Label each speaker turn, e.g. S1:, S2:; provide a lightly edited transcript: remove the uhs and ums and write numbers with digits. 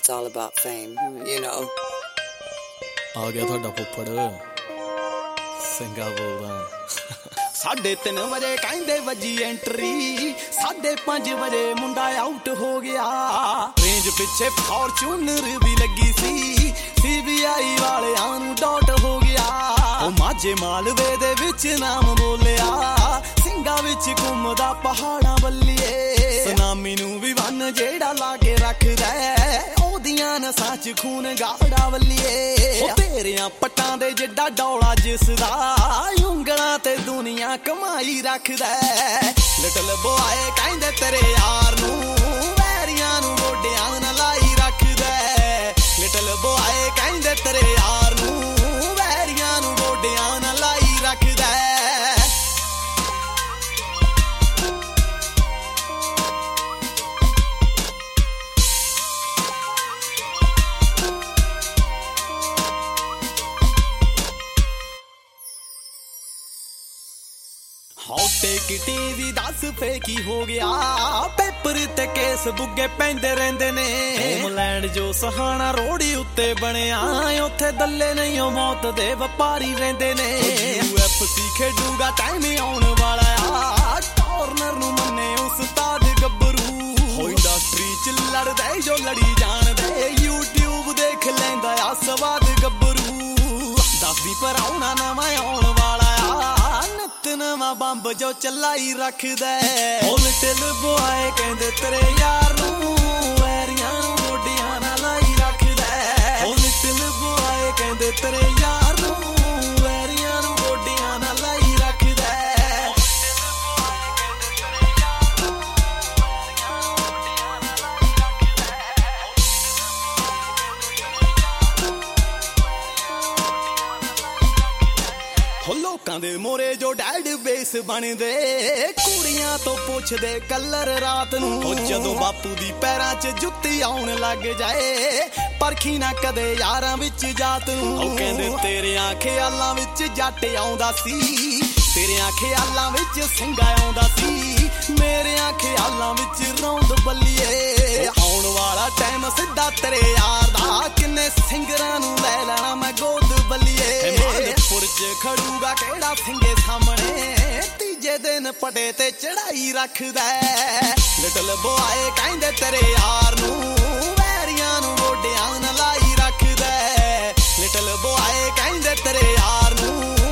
S1: it's all about fame, you know.
S2: ਆ ਗਿਆ ਤੁਹਾਡਾ ਫੁੱਫੜ ਸਿੰਘਾ ਬੋਲਦਾ
S3: 3:30 ਵਜੇ ਕਹਿੰਦੇ ਵੱਜੀ ਐਂਟਰੀ 5:30 ਵਜੇ ਮੁੰਡਾ ਆਊਟ ਹੋ ਗਿਆ ਰੇਂਜ ਪਿੱਛੇ ਫੋਰਚੂਨਰ ਵੀ ਲੱਗੀ ਸੀ CBI ਵਾਲਿਆਂ ਨੂੰ ਡਾਟ ਹੋ ਗਿਆ ਉਹ ਮਾਝੇ ਮਾਲਵੇ ਦੇ ਵਿੱਚ ਨਾਮ ਬੋਲਿਆ ਸਿੰਘਾਂ ਵਿੱਚ ਘੁੰਮਦਾ ਪਹਾੜਾਂ ਵੱਲੀਏ ਸੁਨਾਮੀ ਨੂੰ ਵੀ ਵੰਨ ਜਿਹੜਾ ਲਾ ਕੇ ਰੱਖਦਾ ਉਹਦੀਆਂ ਨਸਾਂ 'ਚ ਖੂਨ ਗਾੜਾ ਵੱਲੀਏ ਉਹ ਤੇਰਿਆਂ ਪੱਟਾਂ ਦੇ ਜਿੱਡਾ ਡੌਲਾ ਜਿਸਦਾ ਉਂਗਲਾਂ ਤੇ ਦੁਨੀਆ ਕਮਾਈ ਰੱਖਦਾ ਲਿਟਲ ਬੋਏ ਕਹਿੰਦੇ ਤੇਰੇ ਯਾਰ ਨੂੰ ਵੈਰੀਆਂ ਨੂੰ ਗੋਡਿਆਂ ਨਾਲ ਲਾਈ ਰੱਖਦਾ ਲਿਟਲ ਬੋਏ ਕਹਿੰਦੇ ਤੇਰੇ ਯਾਰ ਨੂੰ ਵੈਰੀਆਂ ਨੂੰ ਗੋਡਿਆਂ ਨਾਲ ਲਾਈ ਰੱਖਦਾ ਹੌਟੇ ਟੀਵੀ ਦੱਸ ਫੇ ਕੀ ਹੋ ਗਿਆ ਪੇਪਰ ਤੇ ਕੇਸ ਬੁੱਗੇ ਪੈਂਦੇ ਰਹਿੰਦੇ ਨੇ ਹੋਮਲੈਂਡ ਜੋ ਸਹਾਣਾ ਰੋੜੀ ਉੱਤੇ ਬਣਿਆ ਉੱਥੇ ਦੱਲੇ ਨਹੀਂ ਉਹ ਮੌਤ ਦੇ ਵਪਾਰੀ ਰਹਿੰਦੇ ਨੇ UFC ਖੇਡੂਗਾ ਟਾਈਮ ਆਉਣ ਵਾਲਾ ਆ ਕਾਰਨਰ ਨੂੰ ਮੰਨੇ ਉਸਤਾਦ ਗੱਭਰੂ ਹੋ ਇੰਡਸਟਰੀ ਚ ਲੜਦੇ ਜੋ ਲੜੀ ਜਾਣਦੇ YouTube ਦੇਖ ਲੈਂਦਾ ਆ ਸਵਾਦ ਗੱਭਰੂ ਦੱਸਦੀ ਪਰ ਆਉਣਾ ਨਵਾਂ ਆਉਣ ਵਾਲਾ ਆ ਨਿੱਤ ਨਵਾਂ ਬੰਬ ਜੋ ਚਲਾਈ ਰੱਖਦਾ ਉਹ ਲਿਟਲ ਬੋਏ ਕਹਿੰਦੇ ਤੇਰੇ ਯਾਰ ਨੂੰ ਵੈਰੀਆਂ ਨੂੰ ਗੋਡਿਆਂ ਨਾਲ ਲਾਈ ਰੱਖਦਾ ਉਹ ਲਿਟਲ ਬੋਏ ਕਹਿੰਦੇ ਤੇਰੇ ਯਾਰ ਨੂੰ ਵੈਰੀਆਂ ਨੂੰ ਗੋਡਿਆਂ ਨਾਲ ਲਾਈ ਰੱਖਦਾ ਲੋਕਾਂ ਦੇ ਮੋਰੇ ਜੋ ਡੈਡ ਬੇਸ ਬਣਦੇ ਕੁੜੀਆਂ ਤੋਂ ਪੁੱਛਦੇ ਕਲਰ ਰਾਤ ਨੂੰ ਉਹ ਜਦੋਂ ਬਾਪੂ ਦੀ ਪੈਰਾਂ 'ਚ ਜੁੱਤੀ ਆਉਣ ਲੱਗ ਜਾਏ ਪਰਖੀ ਨਾ ਕਦੇ ਯਾਰਾਂ ਵਿੱਚ ਜਾਤ ਨੂੰ ਉਹ ਕਹਿੰਦੇ ਤੇਰਿਆਂ ਖਿਆਲਾਂ ਵਿੱਚ ਜੱਟ ਆਉਂਦਾ ਸੀ ਤੇਰਿਆਂ ਖਿਆਲਾਂ ਵਿੱਚ ਸਿੰਘਾ ਆਉਂਦਾ ਸੀ ਮੇਰਿਆਂ ਖਿਆਲਾਂ ਵਿੱਚ ਰੌਂਦ ਬੱਲੀਏ ਆਉਣ ਵਾਲਾ ਟਾਈਮ ਸਿੱਧਾ ਤੇਰੇ ਯਾਰ ਦਾ ਕਿੰਨੇ ਸਿੰਗਰਾਂ ਨੂੰ ਲੈ ਲੈਣਾ ਮੈਂ ਗੋਦ ਬੱਲੀਏ ਮਾਲਪੁਰ 'ਚ ਖੜੂਗਾ ਕਿਹੜਾ ਸਿੰਘੇ ਸਾਹਮਣੇ ਤੀਜੇ ਦਿਨ ਪਟੇ ਤੇ ਚੜਾਈ ਰੱਖਦਾ ਲਿਟਲ ਬੋਏ ਕਹਿੰਦੇ ਤੇਰੇ ਯਾਰ ਨੂੰ ਵੈਰੀਆਂ ਨੂੰ ਗੋਡਿਆਂ ਨਾਲ ਲਾਈ ਰੱਖਦਾ ਲਿਟਲ ਬੋਏ ਕਹਿੰਦੇ ਤੇਰੇ ਯਾਰ ਨੂੰ